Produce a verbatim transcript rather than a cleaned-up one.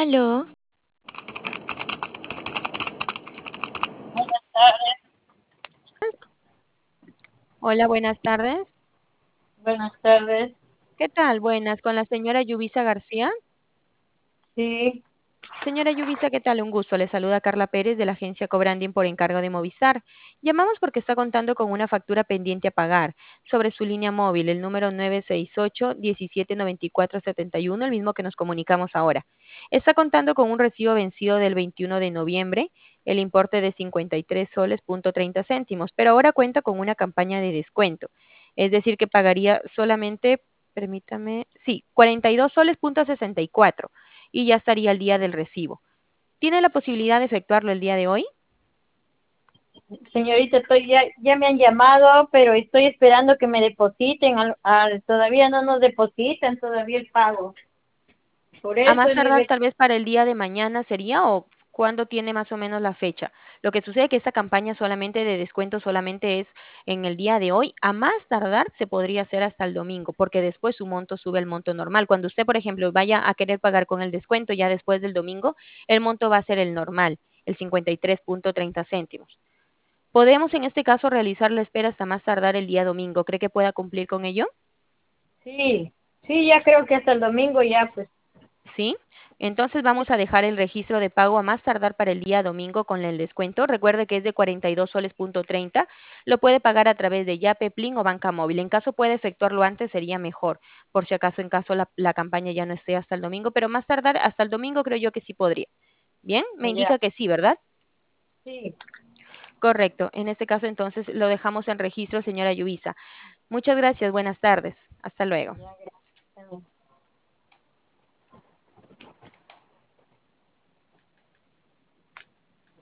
Aló, Buenas tardes. hola, buenas tardes. Buenas tardes. ¿Qué tal? Buenas, con la señora Yubisa García. Sí, Señora Yubisa, ¿qué tal? Un gusto. Le saluda Carla Pérez de la agencia Cobranding por encargo de Movistar. Llamamos porque está contando con una factura pendiente a pagar sobre su línea móvil, el número nueve seis ocho, diecisiete noventa y cuatro setenta y uno, el mismo que nos comunicamos ahora. Está contando con un recibo vencido del veintiuno de noviembre, el importe de cincuenta y tres soles punto treinta céntimos, pero ahora cuenta con una campaña de descuento. Es decir, que pagaría solamente, permítame, sí, cuarenta y dos soles punto sesenta y cuatro y ya estaría el día del recibo. ¿Tiene la posibilidad de efectuarlo el día de hoy? señorita, estoy ya, ya me han llamado, pero estoy esperando que me depositen. Al, al- todavía no nos depositan todavía el pago. Por A eso más le tardar re- tal vez para el día de mañana sería o cuándo tiene más o menos la fecha. Lo que sucede es que esta campaña solamente de descuento solamente es en el día de hoy. A más tardar se podría hacer hasta el domingo, porque después su monto sube al monto normal. Cuando usted, por ejemplo, vaya a querer pagar con el descuento ya después del domingo, el monto va a ser el normal, el cincuenta y tres punto treinta céntimos. Podemos en este caso realizar la espera hasta más tardar el día domingo. ¿Cree que pueda cumplir con ello? sí, sí, ya creo que hasta el domingo ya, pues. ¿Sí? Entonces vamos a dejar el registro de pago a más tardar para el día domingo con el descuento. Recuerde que es de cuarenta y dos soles punto treinta. Lo puede pagar a través de Yape, Plin o Banca Móvil. En caso puede efectuarlo antes sería mejor, por si acaso en caso la, la campaña ya no esté hasta el domingo, pero más tardar hasta el domingo creo yo que sí podría. Bien, me Ya, indica que sí, ¿verdad? sí, Correcto. En este caso entonces lo dejamos en registro, señora Yubisa. Muchas gracias. Buenas tardes. Hasta luego. ya, gracias.